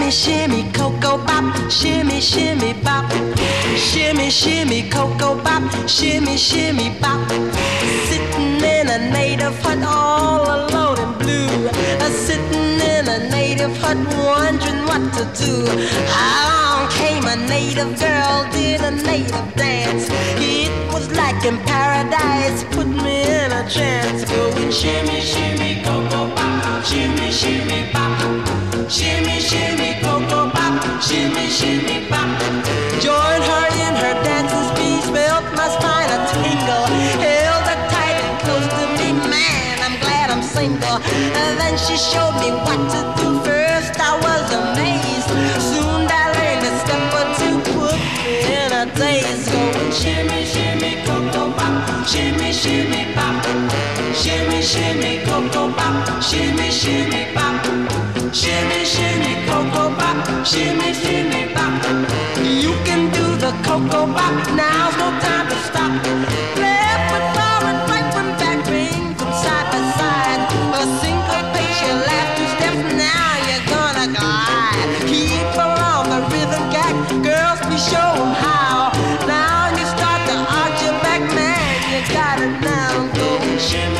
Shimmy, shimmy, cocoa bop, shimmy, shimmy, bop. Shimmy, shimmy, cocoa bop, shimmy, shimmy, bop. Sitting in a native hut all alone and blue. Sitting in a native hut wondering what to do. Along came a native girl, did a native dance. It was like in paradise, put me in a trance. Going shimmy, shimmy, cocoa bop, shimmy, shimmy, bop. Shimmy, shimmy, cocoa bop, shimmy, shimmy, bop. Joined her in her dancing speech, felt my spine a tingle. Held her tight and close to me, man, I'm glad I'm single. And then she showed me what to do. First I was amazed, soon I learned a step or two, put me in a daze. Going shimmy, shimmy, cocoa bop, shimmy, shimmy, bop. Shimmy, shimmy, cocoa bop, shimmy, shimmy, bop. Shimmy, shimmy, cocoa bop, shimmy, shimmy, bop. You can do the cocoa bop, now's no time to stop. Left foot forward, right one back, ring from side to side. A syncopation, left two steps, now you're gonna glide. Keep along the rhythm gag, girls, we show 'em how. Now you start to arch your back, man, you got it now. Go shimmy.